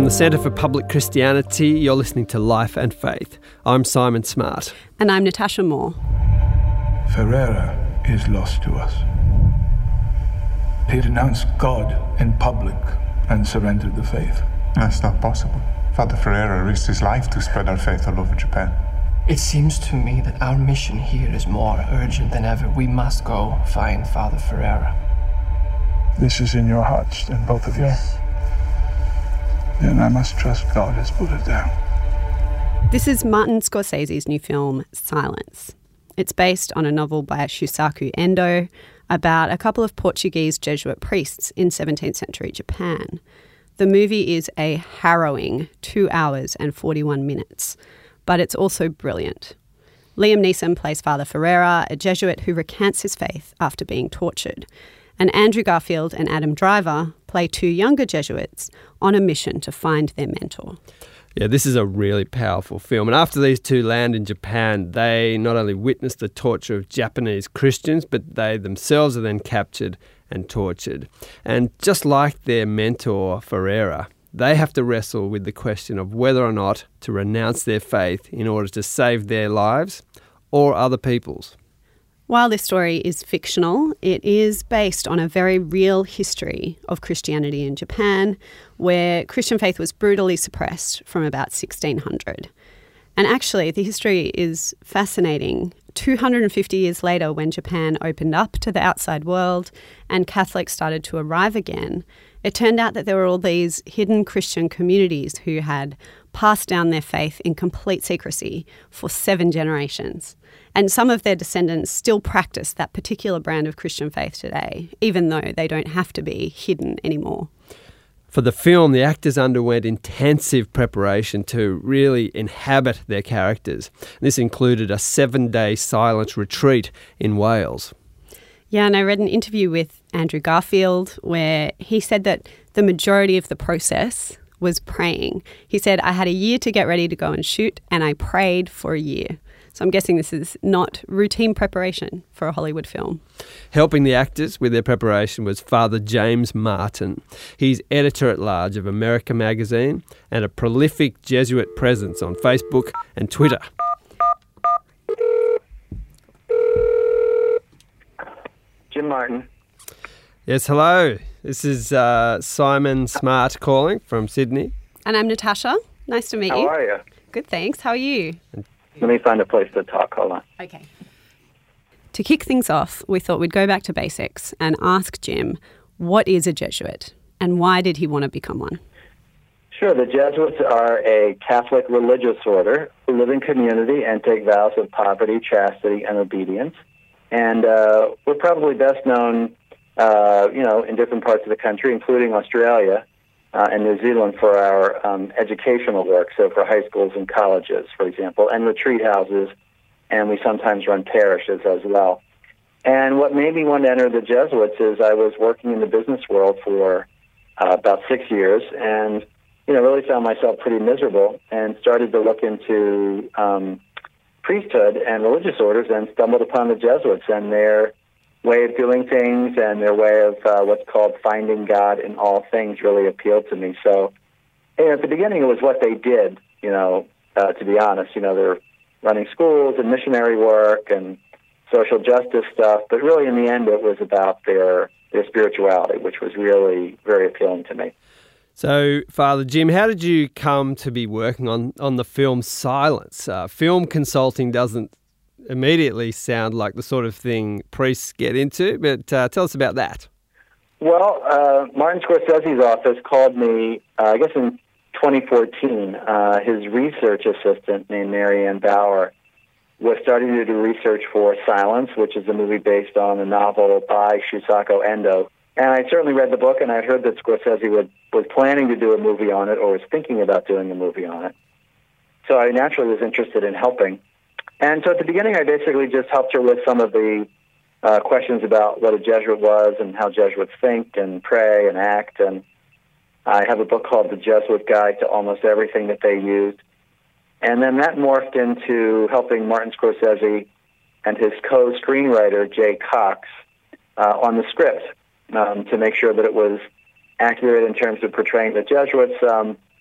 From the Centre for Public Christianity, you're listening to Life and Faith. I'm Simon Smart. And I'm Natasha Moore. Ferreira is lost to us. He renounced God in public and surrendered the faith. That's not possible. Father Ferreira risked his life to spread our faith all over Japan. It seems to me that our mission here is more urgent than ever. We must go find Father Ferreira. This is in your hearts, then, both of you. Yes. Then I must trust God has put it down. This is Martin Scorsese's new film, Silence. It's based on a novel by Shusaku Endo about a couple of Portuguese Jesuit priests in 17th century Japan. The movie is a harrowing 2 hours and 41 minutes, but it's also brilliant. Liam Neeson plays Father Ferreira, a Jesuit who recants his faith after being tortured. And Andrew Garfield and Adam Driver play two younger Jesuits on a mission to find their mentor. Yeah, this is a really powerful film. And after these two land in Japan, they not only witness the torture of Japanese Christians, but they themselves are then captured and tortured. And just like their mentor, Ferreira, they have to wrestle with the question of whether or not to renounce their faith in order to save their lives or other people's. While this story is fictional, it is based on a very real history of Christianity in Japan, where Christian faith was brutally suppressed from about 1600. And actually, the history is fascinating. 250 years later, when Japan opened up to the outside world and Catholics started to arrive again, it turned out that there were all these hidden Christian communities who had passed down their faith in complete secrecy for 7 generations. And some of their descendants still practice that particular brand of Christian faith today, even though they don't have to be hidden anymore. For the film, the actors underwent intensive preparation to really inhabit their characters. This included a 7-day silent retreat in Wales. Yeah, and I read an interview with Andrew Garfield where he said that the majority of the process was praying. He said, I had a year to get ready to go and shoot, and I prayed for a year. So I'm guessing this is not routine preparation for a Hollywood film. Helping the actors with their preparation was Father James Martin. He's editor-at-large of America Magazine and a prolific Jesuit presence on Facebook and Twitter. Jim Martin. Yes, hello. This is Simon Smart calling from Sydney. And I'm Natasha. Nice to meet you. How are you? Good, thanks. How are you? Let me find a place to talk. Hold on. Okay. To kick things off, we thought we'd go back to basics and ask Jim, what is a Jesuit and why did he want to become one? Sure. The Jesuits are a Catholic religious order who live in community and take vows of poverty, chastity, and obedience. And we're probably best known, in different parts of the country, including Australia and New Zealand, for our educational work, so for high schools and colleges, for example, and retreat houses, and we sometimes run parishes as well. And what made me want to enter the Jesuits is I was working in the business world for about 6 years and, really found myself pretty miserable and started to look into priesthood and religious orders and stumbled upon the Jesuits and their way of doing things and their way of what's called finding God in all things really appealed to me. So at the beginning it was what they did, to be honest. They're running schools and missionary work and social justice stuff, but really in the end it was about their spirituality, which was really very appealing to me. So, Father Jim, how did you come to be working on the film Silence? Film consulting doesn't immediately sound like the sort of thing priests get into, but tell us about that. Well, Martin Scorsese's office called me, I guess in 2014. His research assistant named Marianne Bauer was starting to do research for Silence, which is a movie based on a novel by Shusaku Endo. And I certainly read the book, and I'd heard that Scorsese was planning to do a movie on it or was thinking about doing a movie on it. So I naturally was interested in helping. And so at the beginning, I basically just helped her with some of the questions about what a Jesuit was and how Jesuits think and pray and act. And I have a book called The Jesuit Guide to Almost Everything that they used. And then that morphed into helping Martin Scorsese and his co-screenwriter, Jay Cox, on the script to make sure that it was accurate in terms of portraying the Jesuits,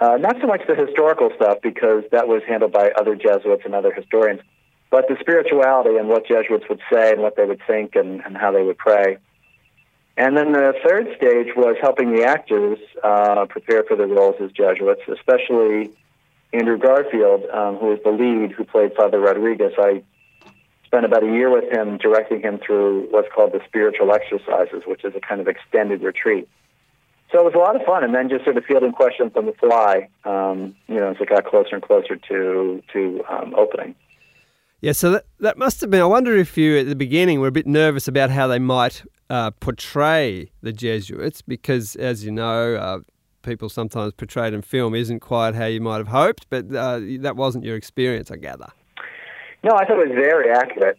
Not so much the historical stuff, because that was handled by other Jesuits and other historians, but the spirituality and what Jesuits would say and what they would think and how they would pray. And then the third stage was helping the actors prepare for their roles as Jesuits, especially Andrew Garfield, who was the lead, who played Father Rodriguez. I spent about a year with him, directing him through what's called the spiritual exercises, which is a kind of extended retreat. So it was a lot of fun, and then just sort of fielding questions on the fly, as it got closer and closer to opening. Yeah, so that must have been, I wonder if you at the beginning were a bit nervous about how they might portray the Jesuits, because as you know, people sometimes portrayed in film isn't quite how you might have hoped, but that wasn't your experience, I gather. No, I thought it was very accurate.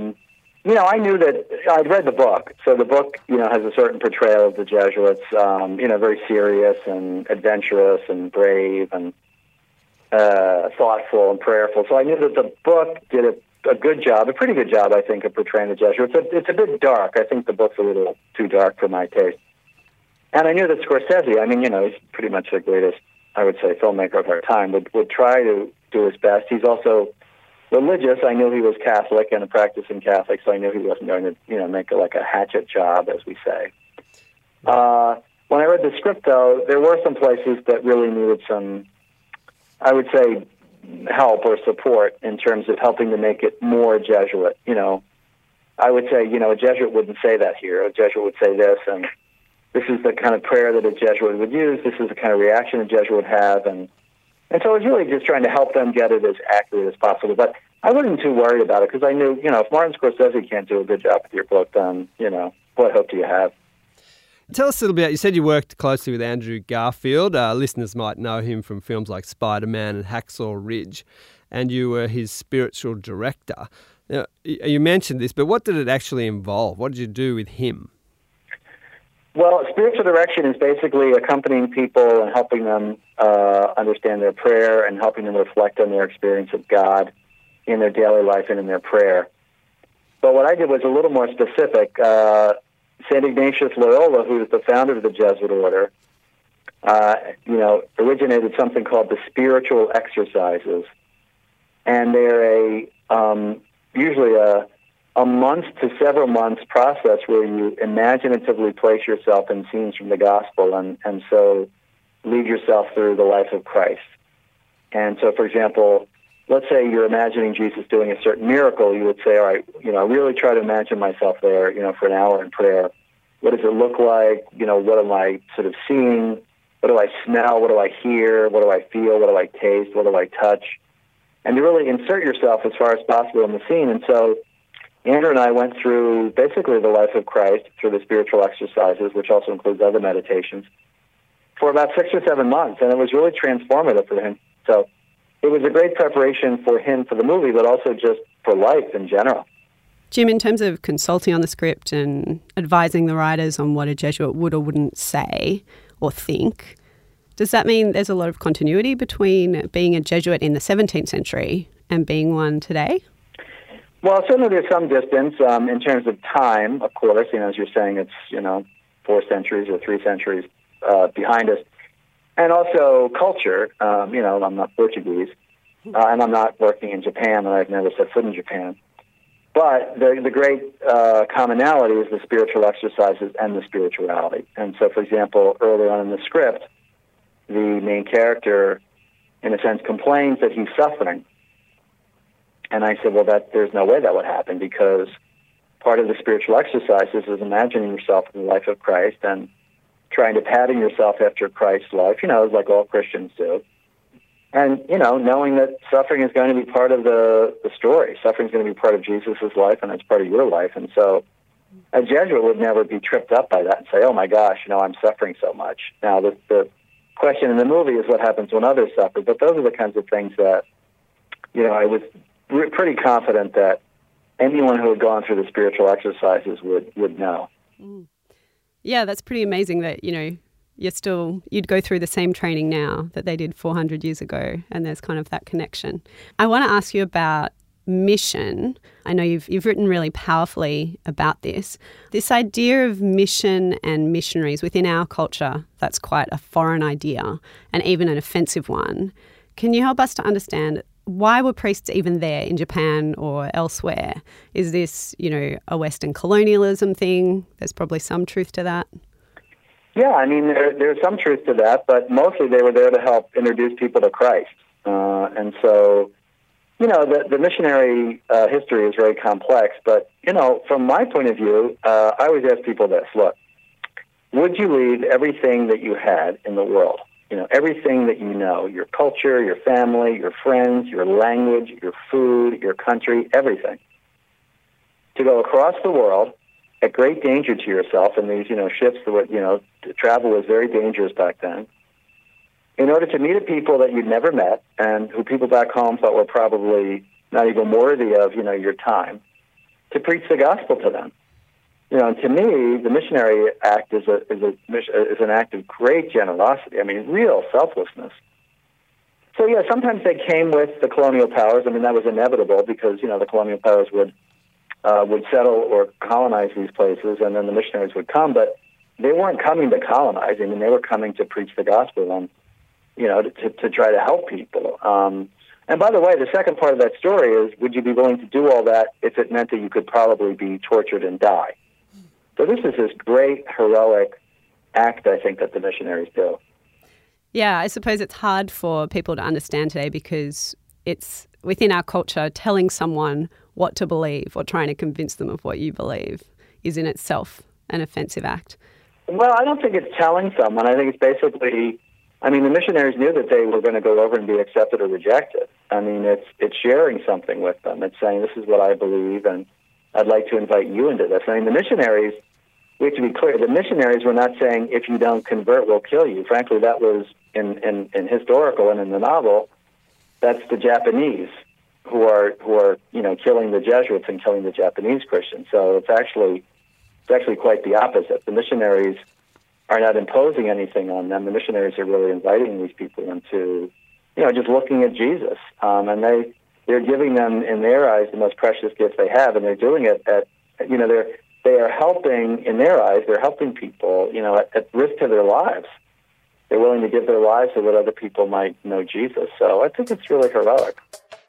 I knew that I'd read the book, so the book, has a certain portrayal of the Jesuits, very serious and adventurous and brave and thoughtful and prayerful. So I knew that the book did a good job, a pretty good job, I think, of portraying the Jesuits. It's a bit dark. I think the book's a little too dark for my taste. And I knew that Scorsese, he's pretty much the greatest, I would say, filmmaker of our time, would try to do his best. He's also religious. I knew he was Catholic and a practicing Catholic, so I knew he wasn't going to, make a hatchet job, as we say. When I read the script, though, there were some places that really needed some, I would say, help or support in terms of helping to make it more Jesuit. I would say, a Jesuit wouldn't say that here. A Jesuit would say this, and this is the kind of prayer that a Jesuit would use. This is the kind of reaction a Jesuit would have, and so I was really just trying to help them get it as accurate as possible. But I wasn't too worried about it, because I knew, if Martin Scorsese can't do a good job with your book, then, what hope do you have? Tell us a little bit, you said you worked closely with Andrew Garfield. Listeners might know him from films like Spider-Man and Hacksaw Ridge, and you were his spiritual director. Now, you mentioned this, but what did it actually involve? What did you do with him? Well, spiritual direction is basically accompanying people and helping them understand their prayer and helping them reflect on their experience of God in their daily life and in their prayer. But what I did was a little more specific. St. Ignatius Loyola, who is the founder of the Jesuit order, originated something called the spiritual exercises. And they're usually a month to several months process where you imaginatively place yourself in scenes from the gospel and so lead yourself through the life of Christ. And so, for example, let's say you're imagining Jesus doing a certain miracle. You would say, all right, I really try to imagine myself there, for an hour in prayer. What does it look like? What am I sort of seeing? What do I smell? What do I hear? What do I feel? What do I taste? What do I touch? And to really insert yourself as far as possible in the scene. And so Andrew and I went through basically the life of Christ through the spiritual exercises, which also includes other meditations, for about 6 or 7 months. And it was really transformative for him. So it was a great preparation for him for the movie, but also just for life in general. Jim, in terms of consulting on the script and advising the writers on what a Jesuit would or wouldn't say or think, does that mean there's a lot of continuity between being a Jesuit in the 17th century and being one today? Well, certainly there's some distance in terms of time, of course. As you're saying, it's, 4 centuries or 3 centuries behind us. And also culture. I'm not Portuguese, and I'm not working in Japan, and I've never set foot in Japan. But the great commonality is the spiritual exercises and the spirituality. And so, for example, early on in the script, the main character, in a sense, complains that he's suffering. And I said, well, there's no way that would happen, because part of the spiritual exercises is imagining yourself in the life of Christ and trying to pattern yourself after Christ's life, like all Christians do. And, knowing that suffering is going to be part of the story. Suffering is going to be part of Jesus' life, and it's part of your life. And so a Jesuit would never be tripped up by that and say, oh, my gosh, I'm suffering so much. Now, the question in the movie is what happens when others suffer. But those are the kinds of things that, I was pretty confident that anyone who had gone through the spiritual exercises would know. Mm. Yeah, that's pretty amazing that, you'd go through the same training now that they did 400 years ago, and there's kind of that connection. I want to ask you about mission. I know you've written really powerfully about this. This idea of mission and missionaries within our culture, that's quite a foreign idea and even an offensive one. Can you help us to understand why were priests even there in Japan or elsewhere? Is this, a Western colonialism thing? There's probably some truth to that. Yeah, I mean, there's some truth to that, but mostly they were there to help introduce people to Christ. And so, the missionary history is very complex, but, from my point of view, I always ask people this: look, would you leave everything that you had in the world, everything that you know, your culture, your family, your friends, your language, your food, your country, everything, to go across the world at great danger to yourself in these, ships that, travel was very dangerous back then, in order to meet people that you'd never met and who people back home thought were probably not even worthy of, your time, to preach the gospel to them. And to me, the missionary act is an act of great generosity. I mean, real selflessness. So, yeah, sometimes they came with the colonial powers. I mean, that was inevitable because, the colonial powers would settle or colonize these places, and then the missionaries would come. But they weren't coming to colonize. I mean, they were coming to preach the gospel and, to try to help people. And by the way, the second part of that story is, would you be willing to do all that if it meant that you could probably be tortured and die? So this is this great, heroic act, I think, that the missionaries do. Yeah, I suppose it's hard for people to understand today because it's within our culture, telling someone what to believe or trying to convince them of what you believe is in itself an offensive act. Well, I don't think it's telling someone. I think it's basically, the missionaries knew that they were going to go over and be accepted or rejected. I mean, it's sharing something with them. It's saying, this is what I believe, and I'd like to invite you into this. I mean, the missionaries, we have to be clear, the missionaries were not saying, if you don't convert, we'll kill you. Frankly, that was in historical and in the novel, that's the Japanese who are killing the Jesuits and killing the Japanese Christians. So it's actually quite the opposite. The missionaries are not imposing anything on them. The missionaries are really inviting these people into, just looking at Jesus. And they're giving them, in their eyes, the most precious gift they have, and they're doing it they are helping, in their eyes, they're helping people, at risk to their lives. They're willing to give their lives so that other people might know Jesus. So I think it's really heroic.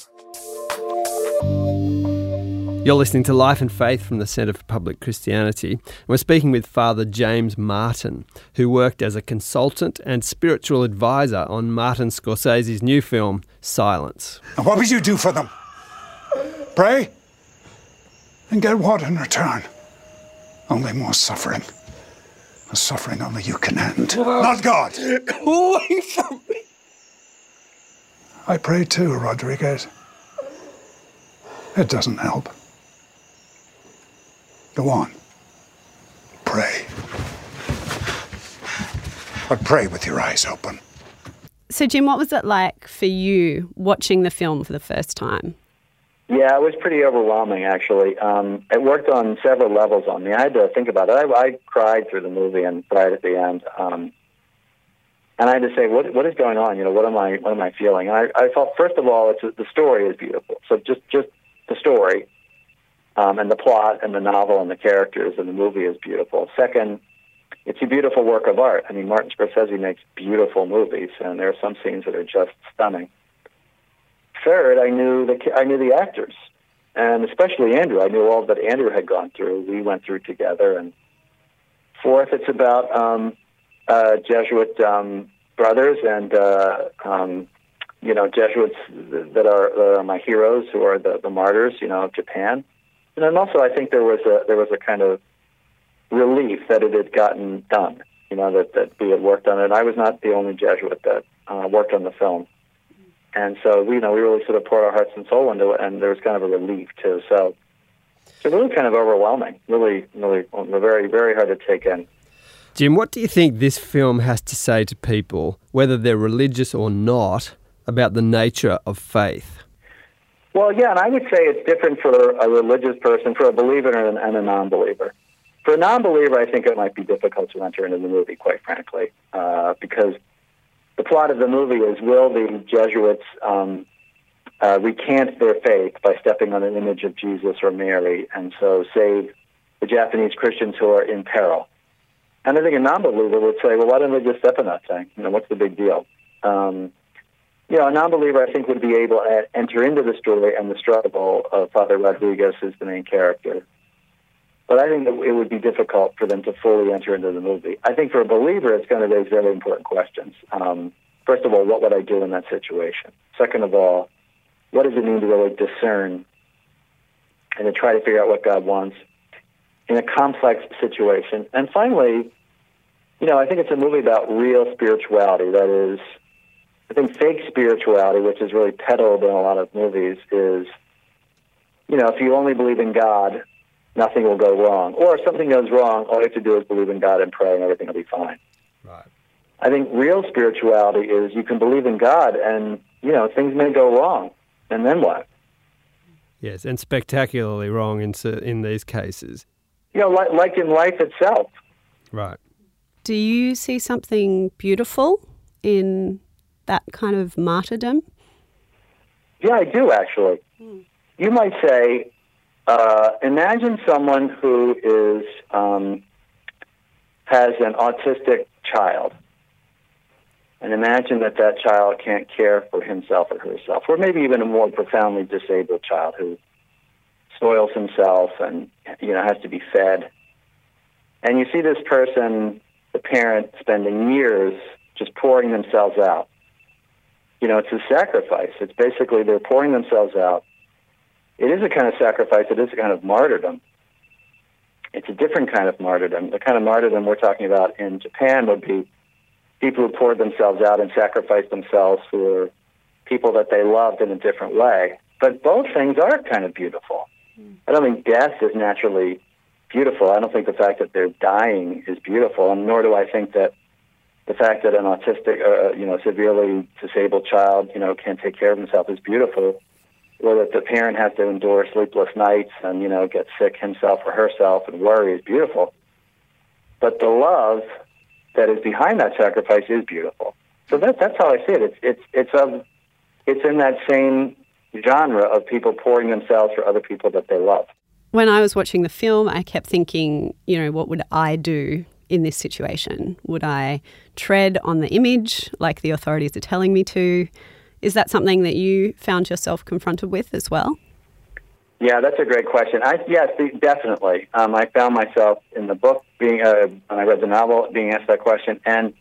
You're listening to Life and Faith from the Centre for Public Christianity. We're speaking with Father James Martin, who worked as a consultant and spiritual advisor on Martin Scorsese's new film, Silence. And what would you do for them? Pray? And get what in return? Only more suffering. A suffering only you can end. Not God. Go away from me. I pray too, Rodriguez. It doesn't help. Go on. Pray. But pray with your eyes open. So, Jim, what was it like for you watching the film for the first time? Yeah, it was pretty overwhelming, actually. It worked on several levels on me. I had to think about it. I cried through the movie and cried at the end. And I had to say, what is going on? What am I feeling? And I felt, first of all, the story is beautiful. So just the story and the plot and the novel and the characters and the movie is beautiful. Second, it's a beautiful work of art. I mean, Martin Scorsese makes beautiful movies, and there are some scenes that are just stunning. Third, I knew the actors, and especially Andrew. I knew all that Andrew had gone through. We went through together. And fourth, it's about Jesuit brothers and Jesuits that are my heroes, who are the martyrs, of Japan. And then also, I think there was a kind of relief that it had gotten done. That we had worked on it. I was not the only Jesuit that worked on the film. And so, we really sort of poured our hearts and soul into it, and there was kind of a relief, too. So really kind of overwhelming, really, really very, very hard to take in. Jim, what do you think this film has to say to people, whether they're religious or not, about the nature of faith? Well, yeah, and I would say it's different for a religious person, for a believer and a non-believer. For a non-believer, I think it might be difficult to enter into the movie, quite frankly, because the plot of the movie is, will the Jesuits recant their faith by stepping on an image of Jesus or Mary, and so save the Japanese Christians who are in peril. And I think a non-believer would say, well, why don't they just step on that thing? What's the big deal? A non-believer, I think, would be able to enter into the story and the struggle of Father Rodriguez as the main character. But I think that it would be difficult for them to fully enter into the movie. I think for a believer, it's going to raise very important questions. First of all, what would I do in that situation? Second of all, what does it mean to really discern and to try to figure out what God wants in a complex situation? And finally, I think it's a movie about real spirituality. That is, I think fake spirituality, which is really peddled in a lot of movies, is, if you only believe in God, nothing will go wrong. Or if something goes wrong, all you have to do is believe in God and pray and everything will be fine. Right. I think real spirituality is you can believe in God and, things may go wrong. And then what? Yes, and spectacularly wrong in these cases. Like in life itself. Right. Do you see something beautiful in that kind of martyrdom? Yeah, I do, actually. You might say, imagine someone who has an autistic child. And imagine that child can't care for himself or herself, or maybe even a more profoundly disabled child who soils himself and, has to be fed. And you see this person, the parent, spending years just pouring themselves out. It's a sacrifice. It's basically they're pouring themselves out. It is a kind of sacrifice. It is a kind of martyrdom. It's a different kind of martyrdom. The kind of martyrdom we're talking about in Japan would be people who poured themselves out and sacrificed themselves for people that they loved in a different way. But both things are kind of beautiful. I don't think death is naturally beautiful. I don't think the fact that they're dying is beautiful, and nor do I think that the fact that an autistic, severely disabled child, can't take care of himself is beautiful, or that the parent has to endure sleepless nights and, get sick himself or herself and worry is beautiful. But the love that is behind that sacrifice is beautiful. So that's how I see it. It's in that same genre of people pouring themselves for other people that they love. When I was watching the film, I kept thinking, what would I do in this situation? Would I tread on the image like the authorities are telling me to? Is that something that you found yourself confronted with as well? Yeah, that's a great question. Yes, definitely. I found myself in the book when I read the novel, being asked that question. And,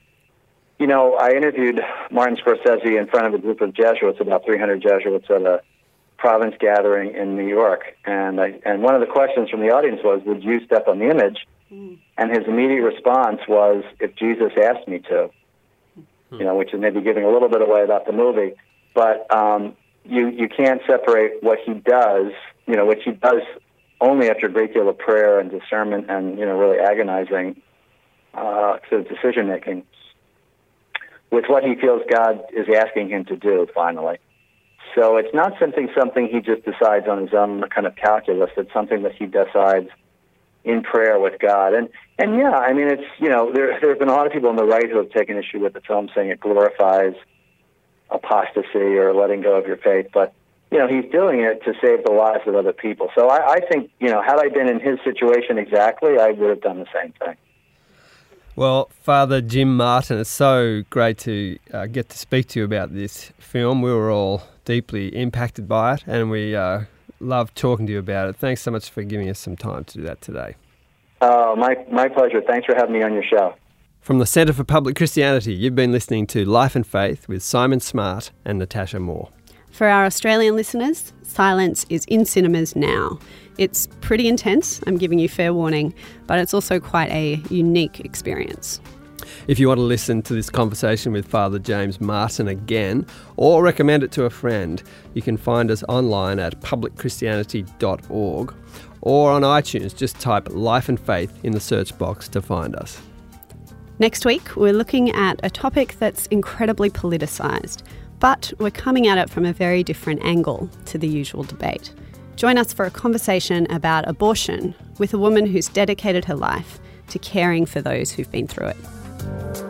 I interviewed Martin Scorsese in front of a group of Jesuits, about 300 Jesuits at a province gathering in New York. And one of the questions from the audience was, would you step on the image? And his immediate response was, if Jesus asked me to, which is maybe giving a little bit away about the movie. But you can't separate what he does, which he does only after a great deal of prayer and discernment and, really agonizing sort of decision-making, with what he feels God is asking him to do, finally. So it's not something he just decides on his own kind of calculus. It's something that he decides in prayer with God. And yeah, I mean, it's, there have been a lot of people on the right who have taken issue with the film, saying it glorifies apostasy or letting go of your faith. But, he's doing it to save the lives of other people. So I think, had I been in his situation exactly, I would have done the same thing. Well, Father Jim Martin, it's so great to get to speak to you about this film. We were all deeply impacted by it, and we loved talking to you about it. Thanks so much for giving us some time to do that today. Oh, my pleasure. Thanks for having me on your show. From the Centre for Public Christianity, you've been listening to Life and Faith with Simon Smart and Natasha Moore. For our Australian listeners, Silence is in cinemas now. It's pretty intense, I'm giving you fair warning, but it's also quite a unique experience. If you want to listen to this conversation with Father James Martin again, or recommend it to a friend, you can find us online at publicchristianity.org, or on iTunes, just type Life and Faith in the search box to find us. Next week, we're looking at a topic that's incredibly politicised, but we're coming at it from a very different angle to the usual debate. Join us for a conversation about abortion with a woman who's dedicated her life to caring for those who've been through it.